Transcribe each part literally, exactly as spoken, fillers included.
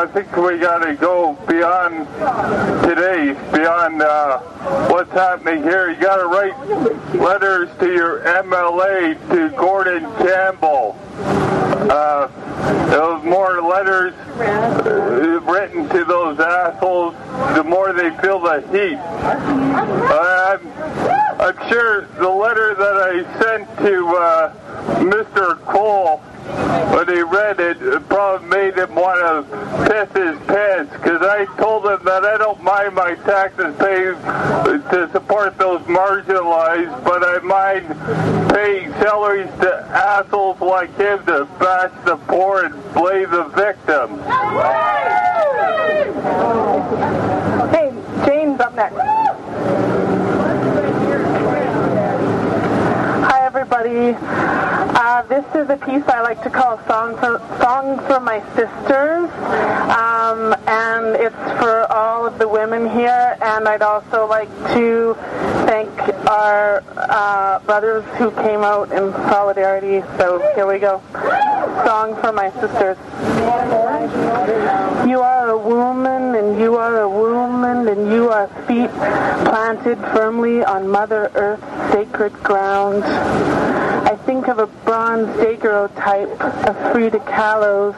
I think we got to go beyond today, beyond uh, what's happening here. You got to write letters to your M L A, to Gordon Campbell. Uh, the more letters uh, written to those assholes, the more they feel the heat. Uh, I'm, I'm sure the letter that I sent to uh, Mister Cole, when he read it, it probably made him want to piss his pants, because I told him that I don't mind my taxes paid to support those marginalized, but I mind paying salaries to assholes like him to bash the poor and blame the victims. Hey, Jane's up next. Hi, everybody. Uh, this is a piece I like to call Song for, Song for My Sisters, um, and it's for all of the women here, and I'd also like to thank our uh, brothers who came out in solidarity, so here we go. Song for My Sisters. You are a woman, and you are a woman, and you are feet planted firmly on Mother Earth's sacred ground. I think of a bronze daguerreotype of Frida Kahlo's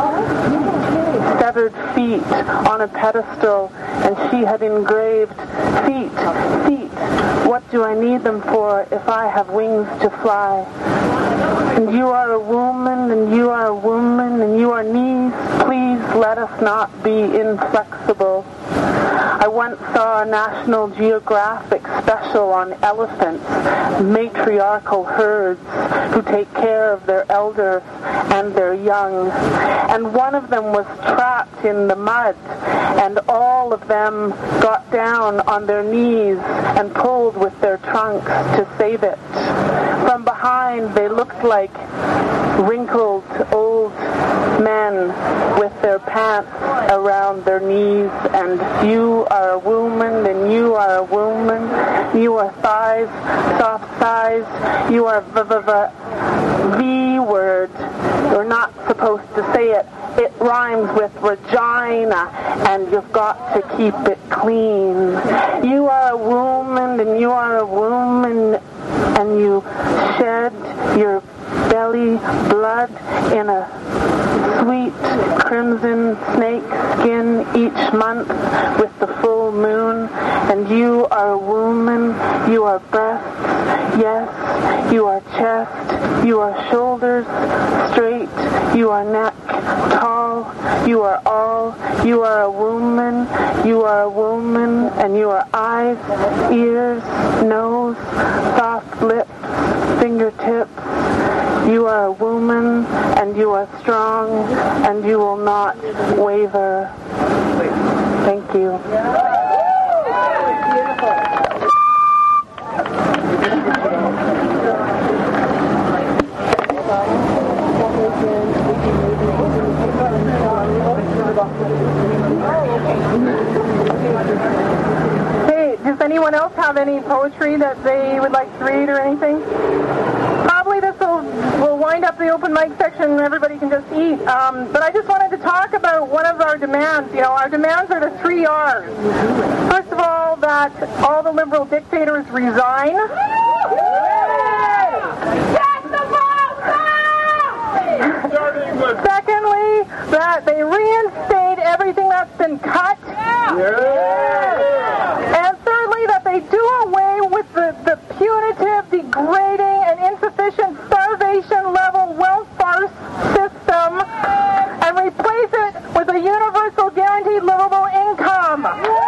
severed feet on a pedestal, and she had engraved, feet, feet, what do I need them for if I have wings to fly? And you are a woman, and you are a woman, and you are knees, please let us not be inflexible. I once saw a National Geographic special on elephants, matriarchal herds who take care of their elders and their young. And one of them was trapped in the mud, and all of them got down on their knees and pulled with their trunks to save it. From behind, they looked like wrinkled old men with their pants around their knees, and you are a woman, and you are a woman, you are thighs, soft thighs, you are v v v V word. You're not supposed to say it. It rhymes with regina, and you've got to keep it clean. You are a woman, and you are a woman, and you shed your belly blood in a sweet crimson snake skin each month with the full moon, and you are a woman, you are breasts, yes, you are chest, you are shoulders straight, you are neck tall, you are all, you are a woman, you are a woman, and you are eyes, ears, nose, soft lips, fingertips. You are a woman, and you are strong, and you will not waver. Thank you. Hey, does anyone else have any poetry that they would like to read or anything? Probably this will, will wind up the open mic section and everybody can just eat. Um, but I just wanted to talk about one of our demands. You know, our demands are the three R's. First of all, that all the liberal dictators resign. Secondly, that they reinstate everything that's been cut. And thirdly, that they do away with the, the punitive, degrading, and insufficient starvation-level welfare system and replace it with a universal guaranteed livable income.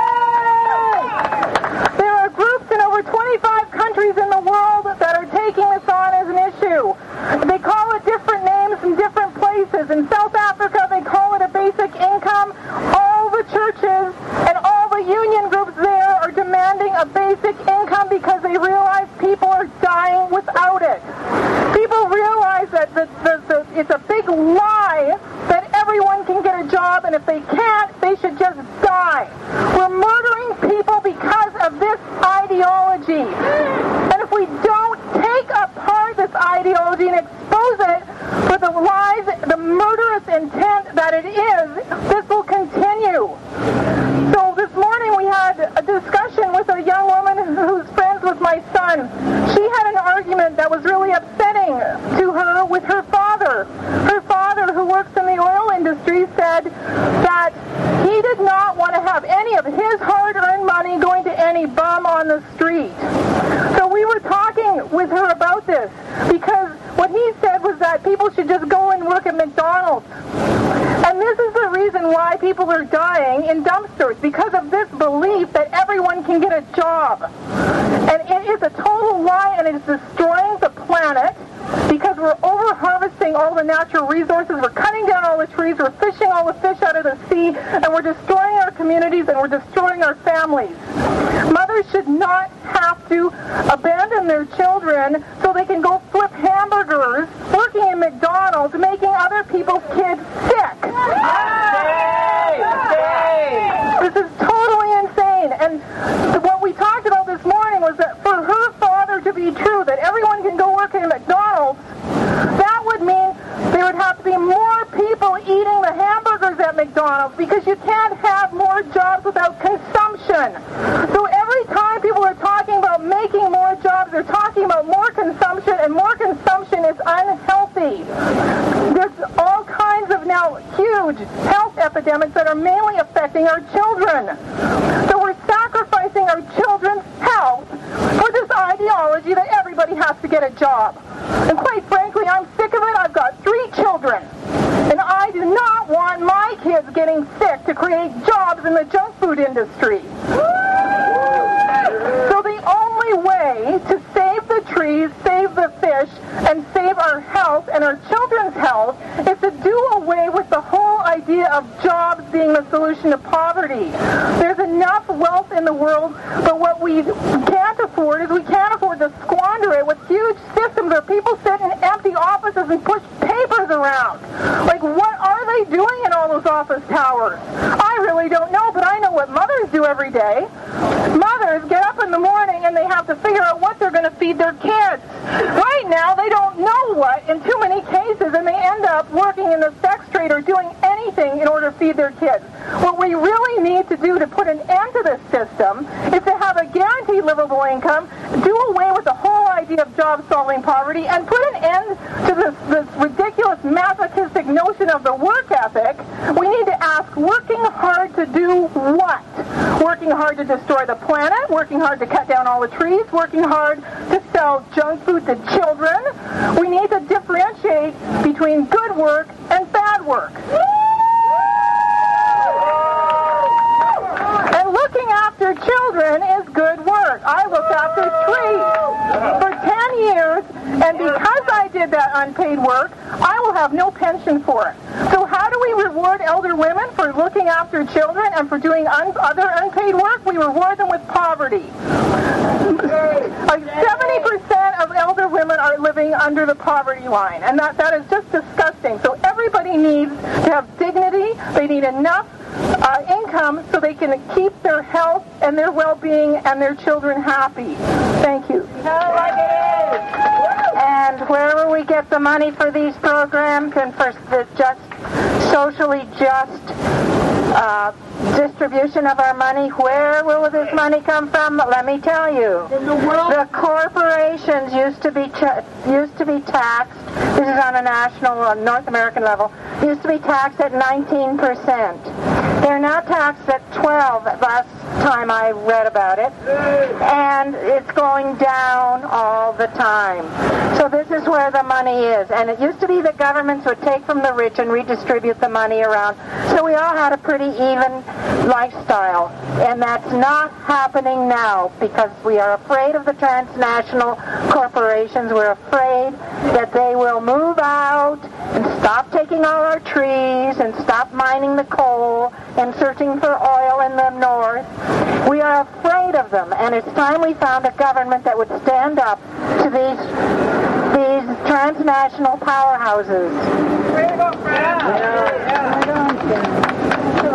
There are groups in over twenty-five countries in the world that are taking this on as an issue. They call it different names in different places. In South Africa, they call it a basic income. All the churches and all the union groups there are demanding a basic income because they realize people are dying without it. People realize that the, the, the, it's a big lie that everyone can get a job, and if they can't, they should just die. We're murdering people because of this ideology. And if we don't take apart this ideology and expose it for the lies, the murderous intent that it is, this will continue. street. So we were talking with her about this because what he said was that people should just go and work at McDonald's. And this is the reason why people are dying in dumpsters, because of this belief that everyone can get a job. And it is a total lie, and it is destroying the planet because we're over-harvesting all the natural resources, we're cutting down all the trees, we're fishing all the fish out of the sea, and we're destroying our communities and we're destroying our families. Mothers should not have to abandon their children so they can go flip hamburgers, working in McDonald's, making other people's kids sick. This is totally insane. And what we talked about this morning was that for her father to be true, that everyone can go work in McDonald's, that would mean there would have to be more people eating the hamburgers at McDonald's, because you can't have more jobs without consumption. So every time people are talking about making more jobs, they're talking about more consumption, and more consumption is unhealthy. There's all kinds of now huge health epidemics that are mainly affecting our children. So we're sacrificing our children's health for this ideology that everybody has to get a job. And quite frankly, I'm sick of it. I've got three children. And I do not want my kids getting sick to create jobs in the junk food industry. So the only way to save the trees, save the fish, and save our health and our children's health is to do away with the whole idea of jobs being the solution to poverty. There's enough wealth in the world, but what we can't afford is we can't afford to squander it with huge systems where people sit in empty offices and push papers around. Like, what are they doing in all those office towers? I really don't know, but I know what mothers do every day. Mothers get up in the morning and they have to figure out what they're going to feed their kids. Right now, they don't know what in too many cases, and they end up working in the sex trade or doing anything in order to feed their kids. What we really need to do to put an end to this system is to have a guaranteed livable income, do away with the whole idea of job-solving poverty, and put an end to this, this ridiculous masochistic notion of the work ethic. We need to ask, working hard to do what? Working hard to destroy the planet, working hard to cut down all the trees, working hard to sell junk food to children. We need to differentiate between good work and bad work. And looking after children is good work. I looked after trees for ten years, and because I did that unpaid work, I will have no pension for it. So how do we reward elder women for looking after children and for doing un- other unpaid work? We reward them with poverty. Like seventy percent of elder women are living under the poverty line, and that, that is just disgusting. So everybody needs to have dignity. They need enough uh, income so they can keep their health and their well-being and their children happy. Thank you. Like it is. And wherever we get the money for these programs and for the just socially just uh, distribution of our money, where will this money come from? Let me tell you. From the world. The corporations used to be ch- used to be taxed. This is on a national, uh, North American level. Used to be taxed at nineteen percent. They're now taxed at twelve. Last time I read about it, and it's going down all the time. So this is where the money is. And it used to be that governments would take from the rich and redistribute the money around. So we all had a pretty even lifestyle. And that's not happening now because we are afraid of the transnational corporations. We're afraid that they will move out and stop taking all our trees and stop mining the coal and searching for oil in the north. We are afraid of them, and it's time we found a government that would stand up to these these transnational powerhouses. Way to go, Fred. Yeah. Yeah.